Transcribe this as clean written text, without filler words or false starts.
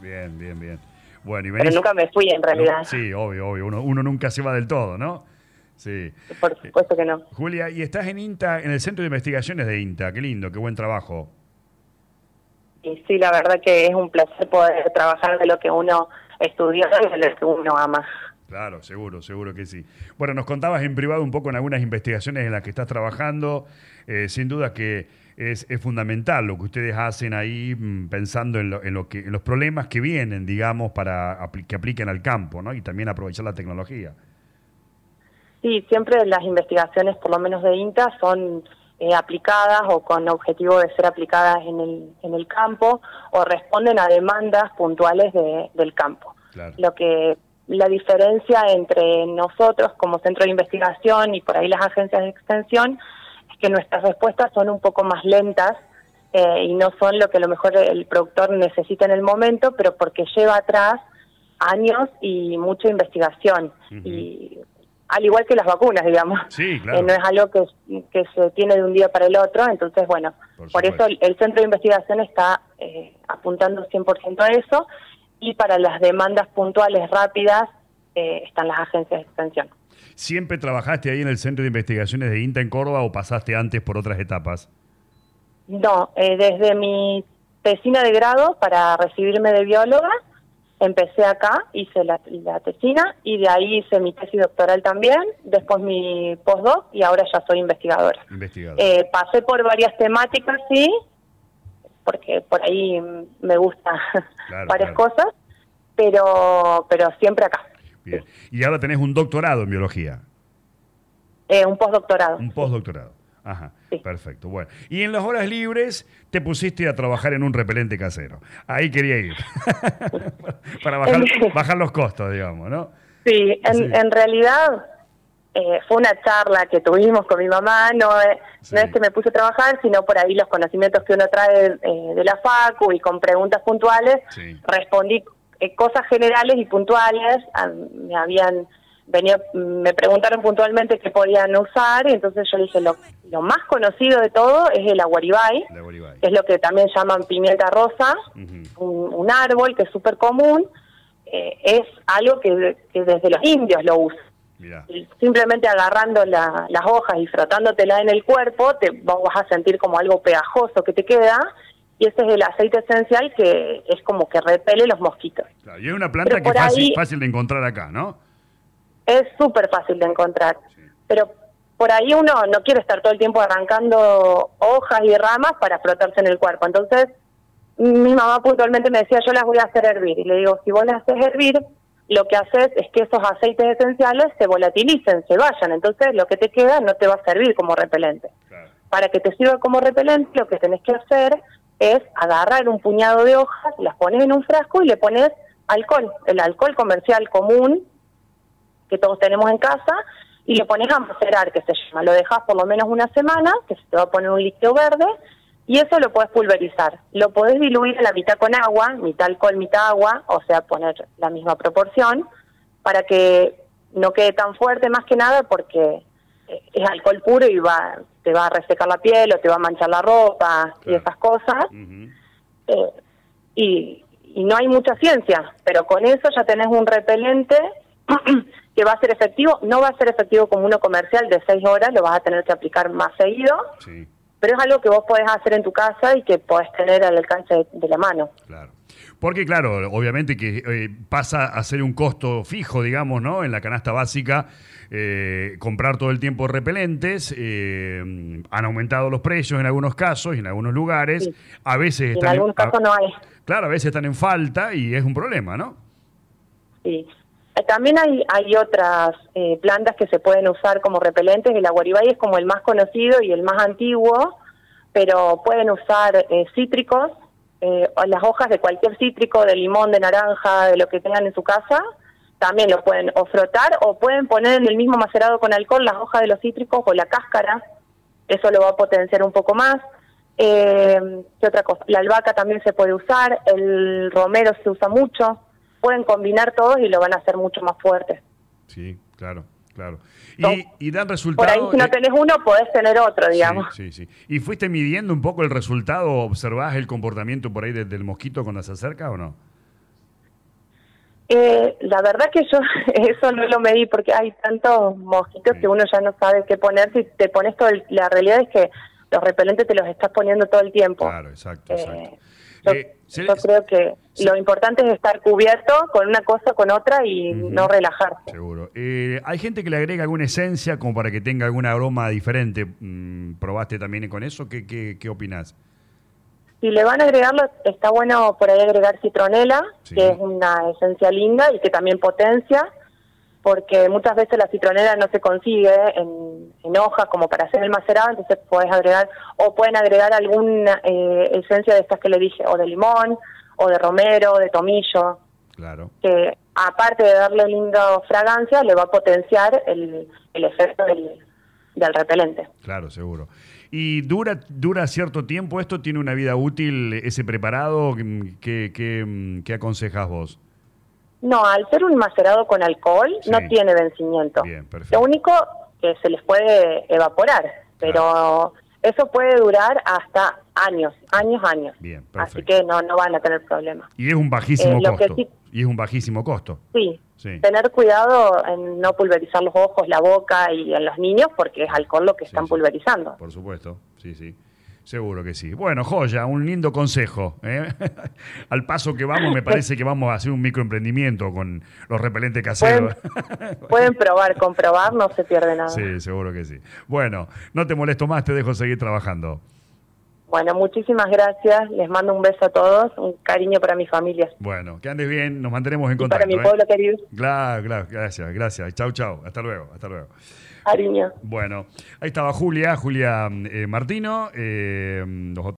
Bien, bien, bien. Bueno, y Pero venís... nunca me fui en realidad. No, sí, obvio, obvio. Uno nunca se va del todo, ¿no? Sí. Por supuesto que no. Julia, y estás en INTA, en el Centro de Investigaciones de INTA. Qué lindo, qué buen trabajo. Y sí, la verdad que es un placer poder trabajar de lo que uno estudió y de lo que uno ama. Claro, seguro, seguro que sí. Bueno, nos contabas en privado un poco en algunas investigaciones en las que estás trabajando. Sin duda que es fundamental lo que ustedes hacen ahí, pensando en los problemas que vienen, digamos, para que apliquen al campo, ¿no? Y también aprovechar la tecnología. Sí, siempre las investigaciones, por lo menos de INTA, son aplicadas o con objetivo de ser aplicadas en el campo o responden a demandas puntuales del campo. Claro. La diferencia entre nosotros como centro de investigación y por ahí las agencias de extensión es que nuestras respuestas son un poco más lentas y no son lo que a lo mejor el productor necesita en el momento, pero porque lleva atrás años y mucha investigación. Uh-huh. Y al igual que las vacunas, digamos. Sí, claro. No es algo que se tiene de un día para el otro, entonces, bueno, por eso el centro de investigación está apuntando 100% a eso, y para las demandas puntuales rápidas están las agencias de extensión. ¿Siempre trabajaste ahí en el Centro de Investigaciones de INTA en Córdoba o pasaste antes por otras etapas? No, desde mi tesina de grado para recibirme de bióloga, empecé acá, hice la tesina y de ahí hice mi tesis doctoral también, después mi postdoc y ahora ya soy investigadora. Pasé por varias temáticas, sí, porque por ahí me gusta varias cosas, pero siempre acá. Bien. Y ahora tenés un doctorado en biología. Un postdoctorado. Un postdoctorado. Ajá, sí. Perfecto. Bueno, y en las horas libres te pusiste a trabajar en un repelente casero. Ahí quería ir. Para bajar los costos, digamos, ¿no? Sí, en realidad fue una charla que tuvimos con mi mamá, no es que me puse a trabajar, sino por ahí los conocimientos que uno trae de la facu y con preguntas puntuales, respondí cosas generales y puntuales. Me preguntaron puntualmente qué podían usar, y entonces yo dije, lo más conocido de todo es el aguaribay, que es lo que también llaman pimienta rosa, un árbol que es súper común, es algo que desde los indios lo usan. Mirá. Simplemente agarrando las hojas y frotándotelas en el cuerpo, vos vas a sentir como algo pegajoso que te queda, y ese es el aceite esencial que es como que repele los mosquitos. Claro, y es una planta que es fácil de encontrar acá, ¿no? Es súper fácil de encontrar, pero por ahí uno no quiere estar todo el tiempo arrancando hojas y ramas para frotarse en el cuerpo. Entonces, mi mamá puntualmente me decía, yo las voy a hacer hervir. Y le digo, si vos las haces hervir, lo que haces es que esos aceites esenciales se volatilicen, se vayan. Entonces, lo que te queda no te va a servir como repelente. Claro. Para que te sirva como repelente, lo que tenés que hacer es agarrar un puñado de hojas, las pones en un frasco y le pones alcohol, el alcohol comercial común, que todos tenemos en casa, y lo pones a macerar, que se llama. Lo dejas por lo menos una semana, que se te va a poner un líquido verde, y eso lo puedes pulverizar. Lo podés diluir a la mitad con agua, mitad alcohol, mitad agua, o sea, poner la misma proporción, para que no quede tan fuerte, más que nada, porque es alcohol puro y te va a resecar la piel o te va a manchar la ropa, y esas cosas. Uh-huh. Y no hay mucha ciencia, pero con eso ya tenés un repelente que va a ser efectivo. No va a ser efectivo como uno comercial de 6 horas, lo vas a tener que aplicar más seguido, pero es algo que vos podés hacer en tu casa y que podés tener al alcance de la mano. Claro. Porque claro, obviamente que pasa a ser un costo fijo, digamos, ¿no? En la canasta básica, comprar todo el tiempo repelentes, han aumentado los precios en algunos casos y en algunos lugares, a veces en algunos casos no hay. Claro, a veces están en falta y es un problema, ¿no? Sí. También hay otras plantas que se pueden usar como repelentes. El aguaribay es como el más conocido y el más antiguo, pero pueden usar cítricos, las hojas de cualquier cítrico, de limón, de naranja, de lo que tengan en su casa. También lo pueden o frotar o pueden poner en el mismo macerado con alcohol las hojas de los cítricos o la cáscara. Eso lo va a potenciar un poco más. ¿Qué otra cosa? La albahaca también se puede usar, el romero se usa mucho. Pueden combinar todos y lo van a hacer mucho más fuerte. Sí, claro. Y dan resultados. Por ahí, si no tenés uno, podés tener otro, digamos. Sí. ¿Y fuiste midiendo un poco el resultado? ¿Observás el comportamiento por ahí del mosquito cuando se acerca o no? La verdad que yo eso no lo medí porque hay tantos mosquitos que uno ya no sabe qué poner. Si te pones la realidad es que los repelentes te los estás poniendo todo el tiempo. Claro, exacto. Yo creo que lo importante es estar cubierto con una cosa, con otra y no relajarse. Seguro. ¿Hay gente que le agrega alguna esencia como para que tenga alguna aroma diferente? ¿Probaste también con eso? ¿Qué opinás? Si le van a agregarlo, está bueno por ahí agregar citronela, que es una esencia linda y que también potencia, porque muchas veces la citronela no se consigue en hojas como para hacer el macerado, entonces puedes agregar, o pueden agregar alguna esencia de estas que le dije, o de limón, o de romero, de tomillo. Claro. Que aparte de darle linda fragancia, le va a potenciar el efecto del repelente. Claro, seguro. ¿Y dura cierto tiempo esto? ¿Tiene una vida útil ese preparado? ¿Qué aconsejas vos? No, al ser un macerado con alcohol, no tiene vencimiento. Bien, perfecto. Lo único que se les puede evaporar, pero eso puede durar hasta años. Bien, perfecto. Así que no van a tener problemas. Y es un bajísimo costo. Y es un bajísimo costo. Sí. Tener cuidado en no pulverizar los ojos, la boca y en los niños, porque es alcohol lo que están pulverizando. Por supuesto, sí. Seguro que sí. Bueno, joya, un lindo consejo. Al paso que vamos, me parece que vamos a hacer un microemprendimiento con los repelentes caseros. Pueden comprobar, no se pierde nada. Sí, seguro que sí. Bueno, no te molesto más, te dejo seguir trabajando. Bueno, muchísimas gracias. Les mando un beso a todos, un cariño para mi familia. Bueno, que andes bien, nos mantenemos en y contacto. Para mi pueblo querido. Claro, gracias. Chau. Hasta luego. Cariño. Bueno, ahí estaba Julia Martino.